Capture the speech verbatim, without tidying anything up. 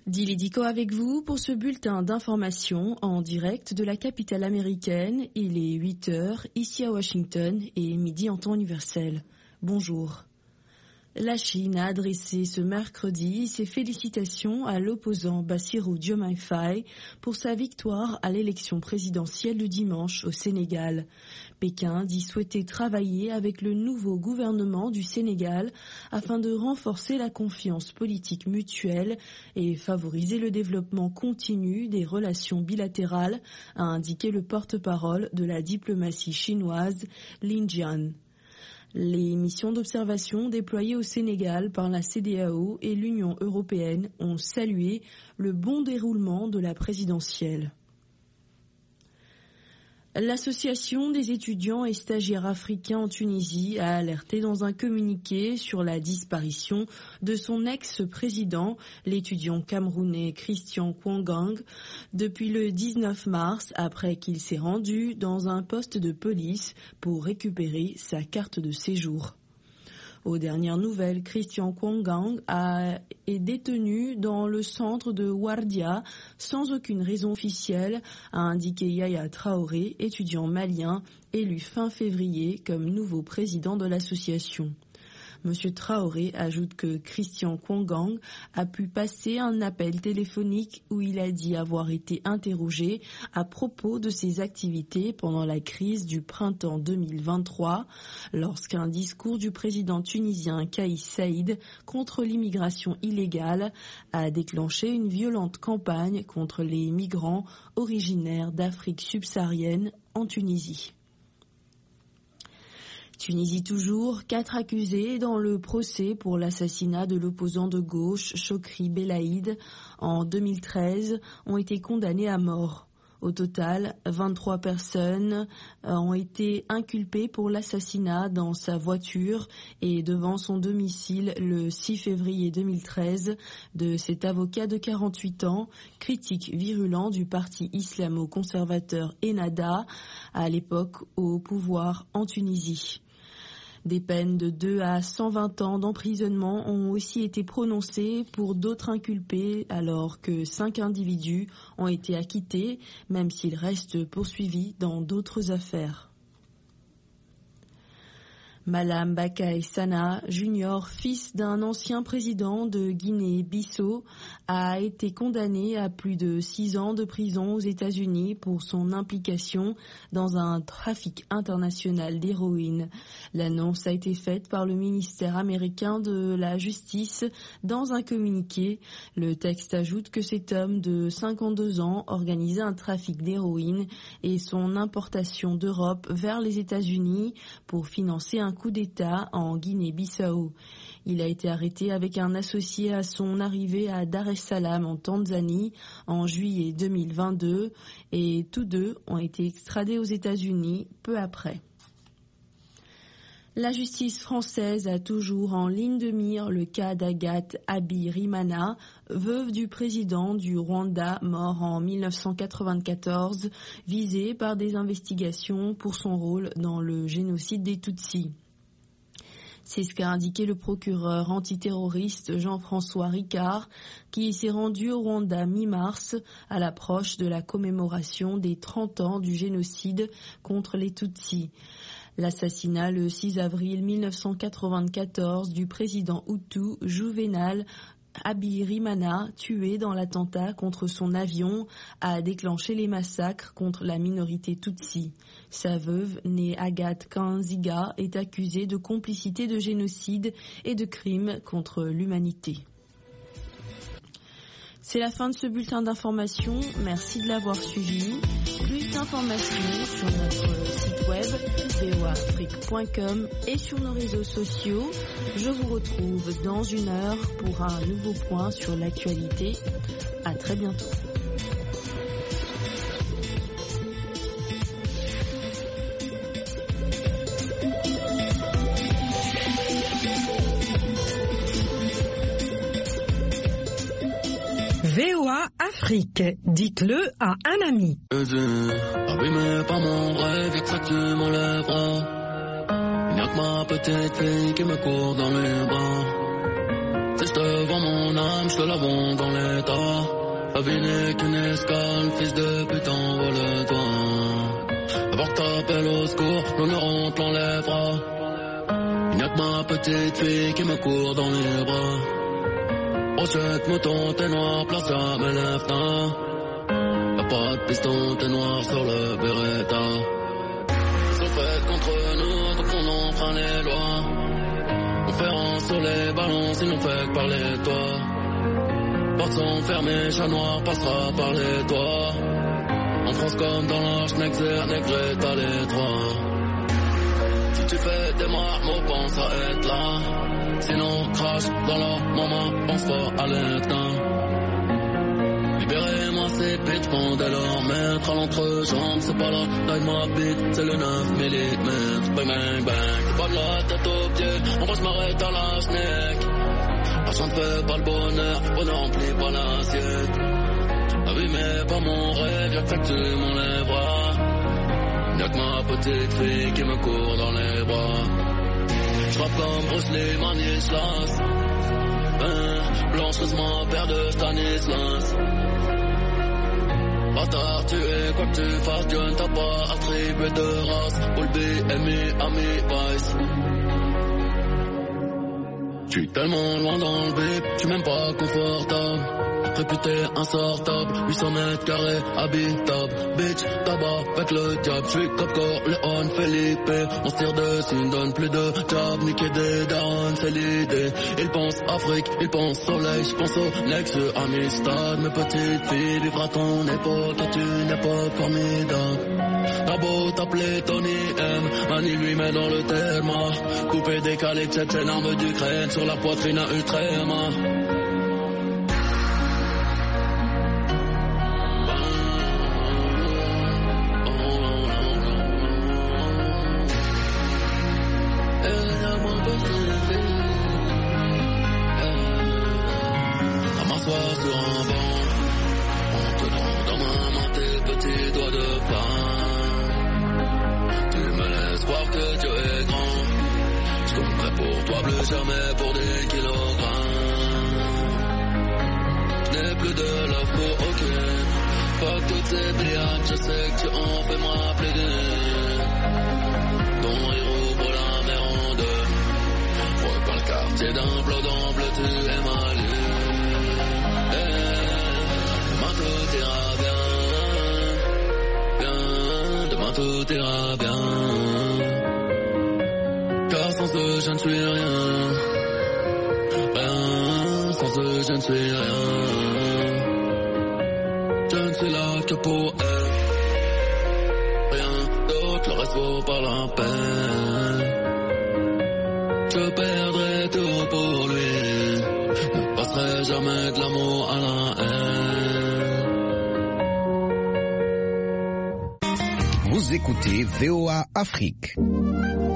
Dilidico avec vous pour ce bulletin d'information en direct de la capitale américaine. Il est huit heures ici à Washington et midi en temps universel. Bonjour. La Chine a adressé ce mercredi ses félicitations à l'opposant Bassirou Diomaye Faye pour sa victoire à l'élection présidentielle de dimanche au Sénégal. Pékin dit souhaiter travailler avec le nouveau gouvernement du Sénégal afin de renforcer la confiance politique mutuelle et favoriser le développement continu des relations bilatérales, a indiqué le porte-parole de la diplomatie chinoise, Lin Jian. Les missions d'observation déployées au Sénégal par la C E D E A O et l'Union européenne ont salué le bon déroulement de la présidentielle. L'Association des étudiants et stagiaires africains en Tunisie a alerté dans un communiqué sur la disparition de son ex-président, l'étudiant camerounais Christian Kouangang, depuis le dix-neuf mars, après qu'il s'est rendu dans un poste de police pour récupérer sa carte de séjour. Aux dernières nouvelles, Christian Kouangang a, est détenu dans le centre de Wardia sans aucune raison officielle, a indiqué Yaya Traoré, étudiant malien, élu fin février comme nouveau président de l'association. Monsieur Traoré ajoute que Christian Kouangang a pu passer un appel téléphonique où il a dit avoir été interrogé à propos de ses activités pendant la crise du printemps deux mille vingt-trois, lorsqu'un discours du président tunisien Kais Saïd contre l'immigration illégale a déclenché une violente campagne contre les migrants originaires d'Afrique subsaharienne en Tunisie. Tunisie toujours, quatre accusés dans le procès pour l'assassinat de l'opposant de gauche Chokri Belaïd en deux mille treize ont été condamnés à mort. Au total, vingt-trois personnes ont été inculpées pour l'assassinat dans sa voiture et devant son domicile le six février deux mille treize de cet avocat de quarante-huit ans, critique virulent du parti islamo-conservateur Ennahda, à l'époque au pouvoir en Tunisie. Des peines de deux à cent vingt ans d'emprisonnement ont aussi été prononcées pour d'autres inculpés, alors que cinq individus ont été acquittés, même s'ils restent poursuivis dans d'autres affaires. Malam Bakay Sana Junior, fils d'un ancien président de Guinée-Bissau, a été condamné à plus de six ans de prison aux États-Unis pour son implication dans un trafic international d'héroïne. L'annonce a été faite par le ministère américain de la Justice dans un communiqué. Le texte ajoute que cet homme de cinquante-deux ans organisait un trafic d'héroïne et son importation d'Europe vers les États-Unis pour financer un coup d'État en Guinée-Bissau. Il a été arrêté avec un associé à son arrivée à Dar es Salaam en Tanzanie en juillet deux mille vingt-deux et tous deux ont été extradés aux États-Unis peu après. La justice française a toujours en ligne de mire le cas d'Agathe Abirimana, veuve du président du Rwanda mort en mille neuf cent quatre-vingt-quatorze, visée par des investigations pour son rôle dans le génocide des Tutsis. C'est ce qu'a indiqué le procureur antiterroriste Jean-François Ricard, qui s'est rendu au Rwanda mi-mars à l'approche de la commémoration des trente ans du génocide contre les Tutsis. L'assassinat le six avril mille neuf cent quatre-vingt-quatorze du président Hutu Juvenal Abirimana, tué dans l'attentat contre son avion, a déclenché les massacres contre la minorité Tutsi. Sa veuve, née Agathe Kanziga, est accusée de complicité de génocide et de crimes contre l'humanité. C'est la fin de ce bulletin d'information. Merci de l'avoir suivi. Plus d'informations sur notre site web v o a afrique point com et sur nos réseaux sociaux. Je vous retrouve dans une heure pour un nouveau point sur l'actualité. À très bientôt. V O A Afrique, dites-le à un ami. Abîmé par mon rêve, y'a que ça qui m'enlèvera. Y'a que ma petite fille qui me court dans les bras. Si je te vends mon âme, je te la vends dans l'état. La vie n'est qu'une escale, fils de pute, envole-toi. Avant que t'appelles au secours, l'honneur on te l'enlèvera. Il n'y a que ma petite fille qui me court dans les bras. Brochette, mouton, t'es noir, place à mes lèvres. Y'a pas de piston, t'es noir sur le Beretta. Ils sont faits contre nous, donc on enfreint les lois. On fait rang sur les ballons, sinon fait que parler de toi. Portes sont fermées, chat noir passera par les toits. En France comme dans l'Arche, Nexer, Negré, t'as les trois. Si tu fais des marmots, pense à être là. Sinon crache dans la maman, pense fort à l'éteint. Libérez-moi ces bitches, pendez leur maître à l'entrejambe. C'est pas la taille de ma bite, c'est le neuf millimètres. Bang bang bang, c'est pas de la tête aux pieds. On va se m'arrêter à la schneck. L'argent ne fait pas le bonheur, bonheur remplit pas l'assiette. La vie mais pas mon rêve, y'a que ça que tu m'enlèveras. Y'a que ma petite fille qui me court dans les bras. J'rappe comme Bruce Lee, Manislas. Hein, blancheuse ma paire de Stanislas. Bâtard, tu es quoi que tu fasses, Dieu ne t'a pas attribué de race. Bulbi, Amy, Ami, Vice. J'suis tellement loin dans le bip, j'suis même pas confortable. Réputé insortable, huit cents mètres carrés, habitable. Bitch, tabac, avec le diable. J'suis Cop Corleone, Felipe. On se tire dessus, ne donne plus de job. Niquer des darons, c'est l'idée. Ils pensent Afrique, ils pensent soleil. J'pense au Nexus, Amistad. Mes petites filles, vivre à ton époque. Est une époque formidable. T'as beau t'appeler Tony M, Mani lui met dans le thème. Coupé, décalé, tchétchène, arme d'Ukraine. Sur la poitrine à Utrema. Jamais pour des kilogrammes. Je n'ai plus de love pour aucune. Fuck toutes ces pliades, je sais que tu en fais moi plaider. Ton rire ouvre la mer en deux. Vois pas le quartier d'un bleu dans bleu, tu es ma lune. Hey, demain tout ira bien. Bien, demain tout ira bien. Car sans eux je ne suis rien. Rien, sans eux je ne suis rien. Je ne suis là que pour elle. Rien d'autre, le reste vaut pas la peine. Je perdrai tout pour lui. Ne passerai jamais de l'amour à la haine. Vous écoutez V O A Afrique.